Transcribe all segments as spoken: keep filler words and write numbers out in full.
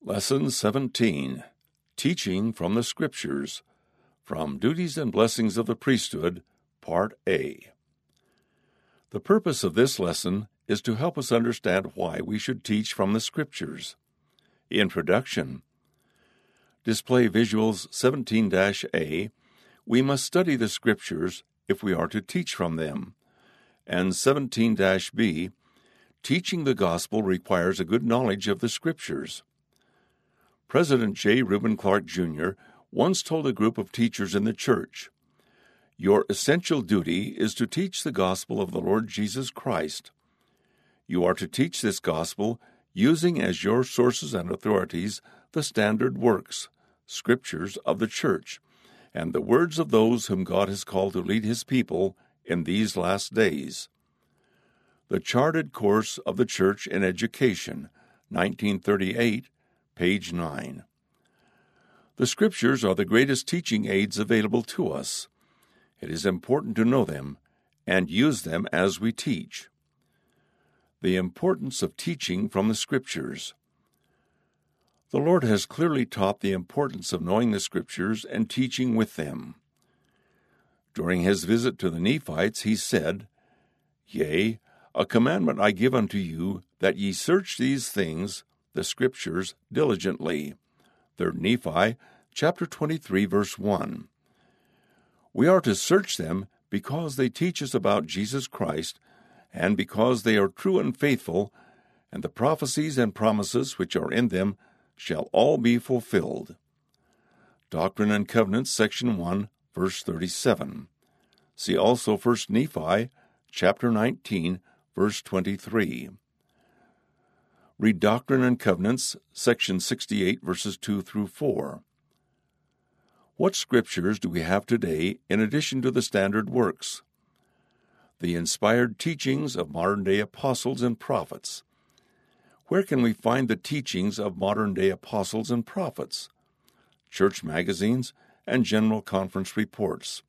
Lesson seventeen, Teaching from the Scriptures, from Duties and Blessings of the Priesthood, Part A. The purpose of this lesson is to help us understand why we should teach from the Scriptures. Introduction. Display Visuals seventeen A. We must study the Scriptures if we are to teach from them. And seventeen B. Teaching the Gospel requires a good knowledge of the Scriptures. President J. Reuben Clark, Junior once told a group of teachers in the church, "Your essential duty is to teach the gospel of the Lord Jesus Christ. You are to teach this gospel using as your sources and authorities the standard works, scriptures of the church, and the words of those whom God has called to lead His people in these last days." The Charted Course of the Church in Education, nineteen thirty-eight, page nine. The Scriptures are the greatest teaching aids available to us. It is important to know them and use them as we teach. The importance of teaching from the Scriptures. The Lord has clearly taught the importance of knowing the Scriptures and teaching with them. During His visit to the Nephites, He said, "Yea, a commandment I give unto you, that ye search these things, the Scriptures, diligently." Third Nephi, chapter twenty-three, verse one. We are to search them because they teach us about Jesus Christ, and because they are true and faithful, and the prophecies and promises which are in them shall all be fulfilled. Doctrine and Covenants, section one, verse thirty-seven. See also First Nephi, chapter nineteen, verse twenty-three. Read Doctrine and Covenants, section sixty-eight, verses two through four. What scriptures do we have today in addition to the standard works? The inspired teachings of modern-day apostles and prophets. Where can we find the teachings of modern-day apostles and prophets? Church magazines and general conference reports.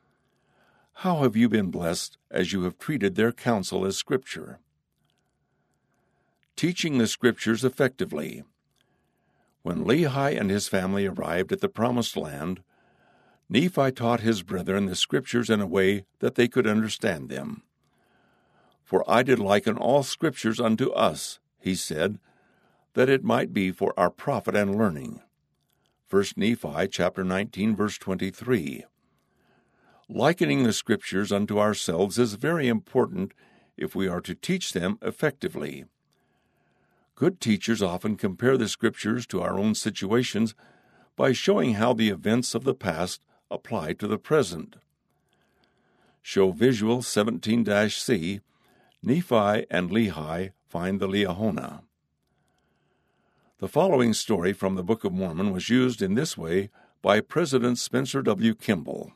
How have you been blessed as you have treated their counsel as Scripture? Teaching the Scriptures effectively. When Lehi and his family arrived at the Promised Land, Nephi taught his brethren the Scriptures in a way that they could understand them. "For I did liken all Scriptures unto us," he said, "that it might be for our profit and learning." First Nephi chapter nineteen, verse twenty-three. Likening the Scriptures unto ourselves is very important if we are to teach them effectively. Good teachers often compare the Scriptures to our own situations by showing how the events of the past apply to the present. Show Visual seventeen C, Nephi and Lehi find the Liahona. The following story from the Book of Mormon was used in this way by President Spencer W. Kimball.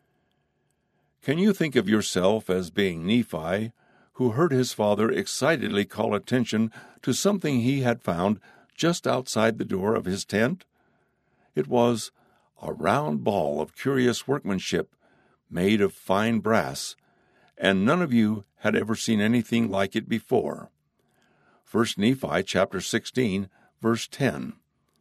Can you think of yourself as being Nephi, who heard his father excitedly call attention to something he had found just outside the door of his tent? It was a round ball of curious workmanship made of fine brass, and none of you had ever seen anything like it before. First Nephi chapter sixteen, verse ten.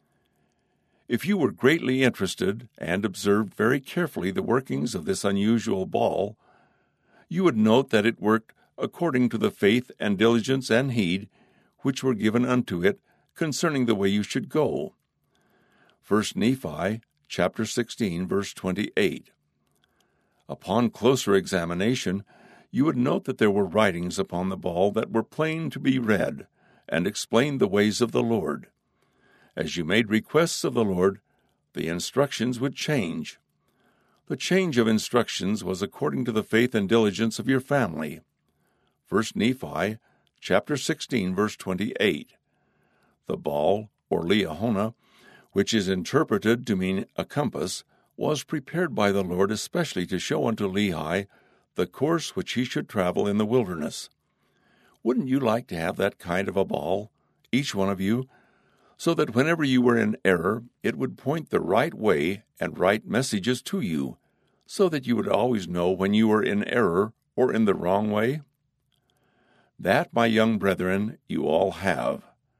If you were greatly interested and observed very carefully the workings of this unusual ball, you would note that it worked according to the faith and diligence and heed which were given unto it concerning the way you should go. First Nephi chapter sixteen, verse twenty-eight. Upon closer examination, you would note that there were writings upon the ball that were plain to be read, and explained the ways of the Lord. As you made requests of the Lord, the instructions would change. The change of instructions was according to the faith and diligence of your family. First Nephi chapter sixteen, verse twenty-eight. The ball, or Liahona, which is interpreted to mean a compass, was prepared by the Lord especially to show unto Lehi the course which he should travel in the wilderness. Wouldn't you like to have that kind of a ball, each one of you, so that whenever you were in error, it would point the right way and right messages to you, so that you would always know when you were in error or in the wrong way? That, my young brethren, you all have.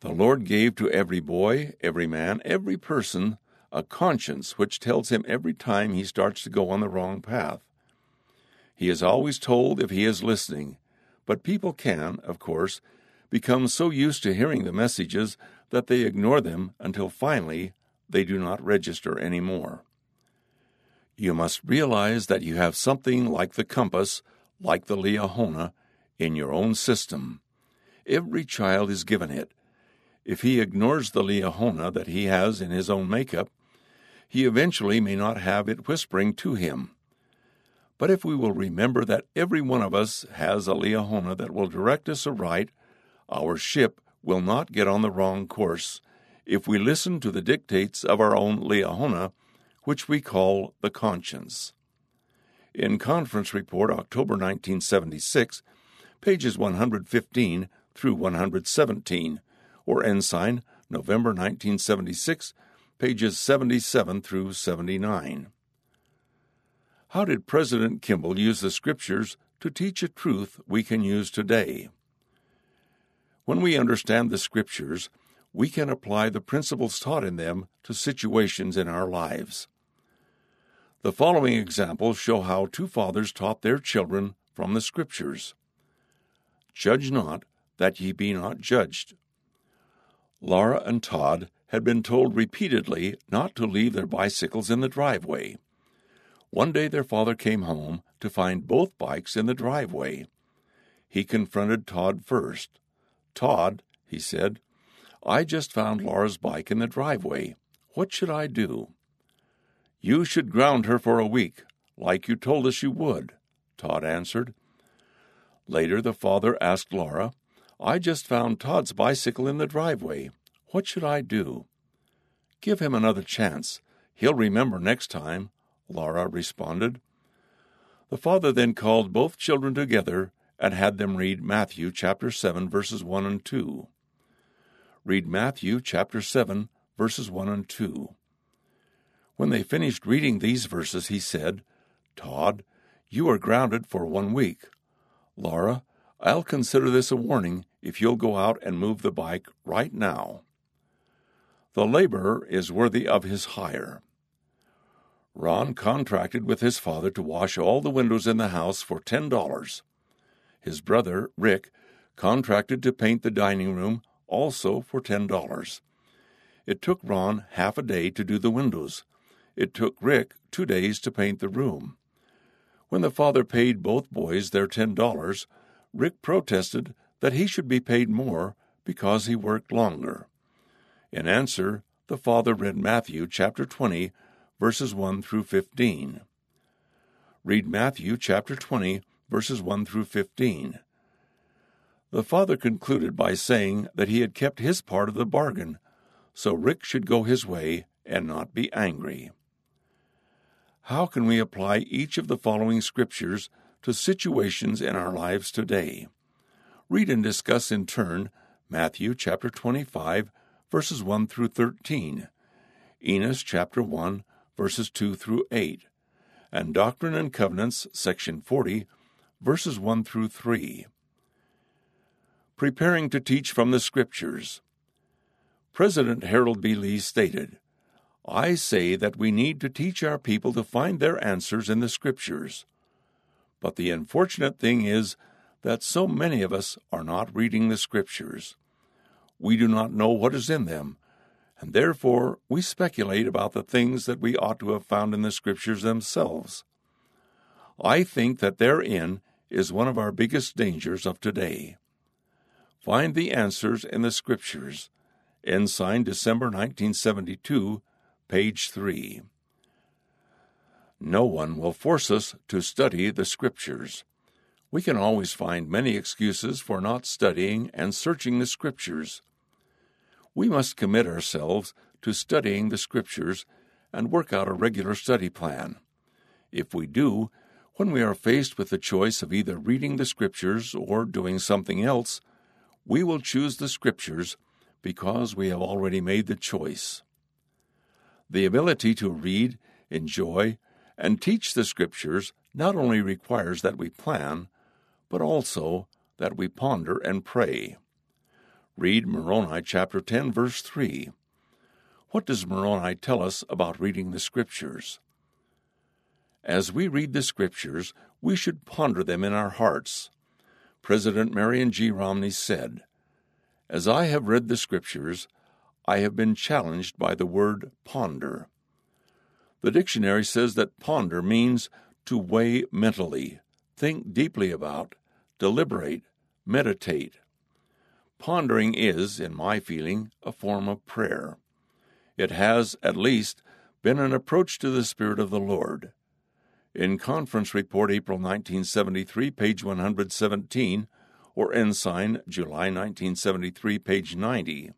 The Lord gave to every boy, every man, every person, a conscience which tells him every time he starts to go on the wrong path. He is always told if he is listening, but people can, of course, become so used to hearing the messages that they ignore them until finally they do not register anymore. You must realize that you have something like the compass, like the Liahona, in your own system. Every child is given it. If he ignores the Liahona that he has in his own makeup, he eventually may not have it whispering to him. But if we will remember that every one of us has a Liahona that will direct us aright, our ship will not get on the wrong course if we listen to the dictates of our own Liahona, which we call the conscience. In Conference Report, October nineteen seventy-six, pages one hundred fifteen through one hundred seventeen, or Ensign, November nineteen seventy-six, pages seventy-seven through seventy-nine. How did President Kimball use the Scriptures to teach a truth we can use today? When we understand the Scriptures, we can apply the principles taught in them to situations in our lives. The following examples show how two fathers taught their children from the Scriptures. Judge not, that ye be not judged. Laura and Todd had been told repeatedly not to leave their bicycles in the driveway. One day their father came home to find both bikes in the driveway. He confronted Todd first. "Todd," he said, "I just found Laura's bike in the driveway. What should I do?" "You should ground her for a week, like you told us you would," Todd answered. Later the father asked Laura, "I just found Todd's bicycle in the driveway. What should I do?" "Give him another chance. He'll remember next time," Laura responded. The father then called both children together and had them read Matthew chapter seven, verses one and two. Read Matthew chapter seven, verses one and two. When they finished reading these verses, he said, "Todd, you are grounded for one week. Laura, I'll consider this a warning if you'll go out and move the bike right now." The laborer is worthy of his hire. Ron contracted with his father to wash all the windows in the house for ten dollars. His brother, Rick, contracted to paint the dining room also for ten dollars. It took Ron half a day to do the windows. It took Rick two days to paint the room. When the father paid both boys their ten dollars, Rick protested that he should be paid more because he worked longer. In answer, the father read Matthew chapter twenty, verses one through fifteen. Read Matthew chapter twenty, verses one through fifteen. The father concluded by saying that he had kept his part of the bargain, so Rick should go his way and not be angry. How can we apply each of the following scriptures to situations in our lives today? Read and discuss in turn Matthew chapter twenty-five, verses one through thirteen, Enos chapter one, verses two through eight, and Doctrine and Covenants, section forty, verses one through three. Preparing to teach from the Scriptures. President Harold B. Lee stated, "I say that we need to teach our people to find their answers in the Scriptures. But the unfortunate thing is that so many of us are not reading the Scriptures. We do not know what is in them, and therefore we speculate about the things that we ought to have found in the Scriptures themselves. I think that therein is one of our biggest dangers of today. Find the answers in the Scriptures." Ensign, December nineteen seventy-two, page three. No one will force us to study the Scriptures. We can always find many excuses for not studying and searching the Scriptures. We must commit ourselves to studying the Scriptures and work out a regular study plan. If we do, when we are faced with the choice of either reading the Scriptures or doing something else, we will choose the Scriptures because we have already made the choice. The ability to read, enjoy, and teach the Scriptures not only requires that we plan, but also that we ponder and pray. Read Moroni chapter ten, verse three. What does Moroni tell us about reading the Scriptures? As we read the Scriptures, we should ponder them in our hearts. President Marion G. Romney said, "As I have read the Scriptures, I have been challenged by the word ponder." The dictionary says that ponder means to weigh mentally, think deeply about, deliberate, meditate. Pondering is, in my feeling, a form of prayer. It has, at least, been an approach to the Spirit of the Lord. In Conference Report, April nineteen seventy-three, page one hundred seventeen, or Ensign, July nineteen seventy-three, page ninety.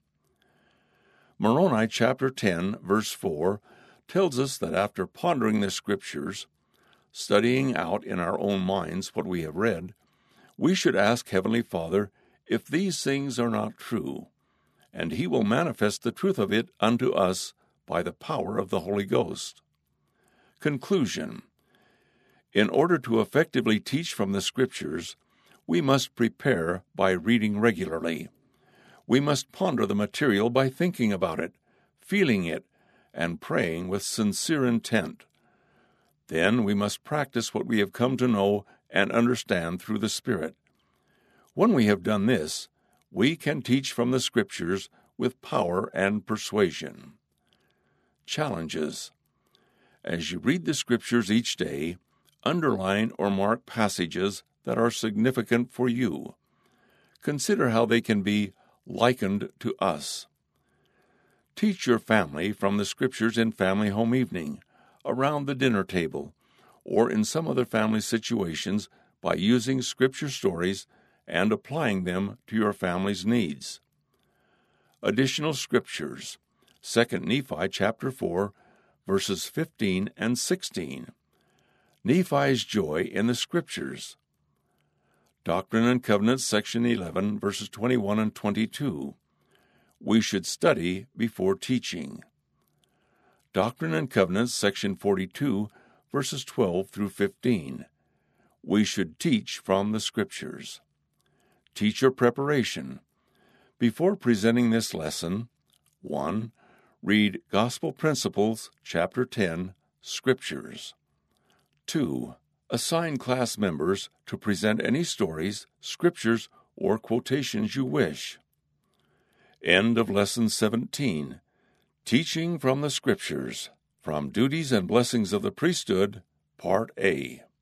Moroni chapter ten, verse four, tells us that after pondering the Scriptures, studying out in our own minds what we have read, we should ask Heavenly Father if these things are not true, and He will manifest the truth of it unto us by the power of the Holy Ghost. Conclusion. In order to effectively teach from the Scriptures, we must prepare by reading regularly. We must ponder the material by thinking about it, feeling it, and praying with sincere intent. Then we must practice what we have come to know and understand through the Spirit. When we have done this, we can teach from the Scriptures with power and persuasion. Challenges. As you read the Scriptures each day, underline or mark passages that are significant for you. Consider how they can be likened to us. Teach your family from the Scriptures in family home evening, around the dinner table, or in some other family situations by using Scripture stories and applying them to your family's needs. Additional Scriptures. Second Nephi chapter four, verses fifteen and sixteen. Nephi's joy in the Scriptures. Doctrine and Covenants, section eleven, verses twenty-one and twenty-two. We should study before teaching. Doctrine and Covenants, section forty-two, verses twelve through fifteen. We should teach from the Scriptures. Teacher preparation. Before presenting this lesson, one. Read Gospel Principles, chapter ten, Scriptures. two. Assign class members to present any stories, scriptures, or quotations you wish. End of Lesson seventeen. Teaching from the Scriptures, from Duties and Blessings of the Priesthood, Part A.